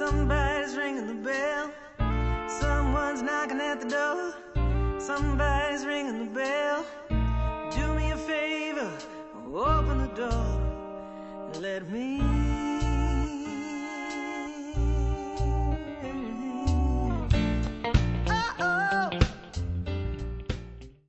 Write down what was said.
Somebody's ringing the bell. Someone's knocking at the door. Somebody's ringing the bell. Do me a favor, open the door and let me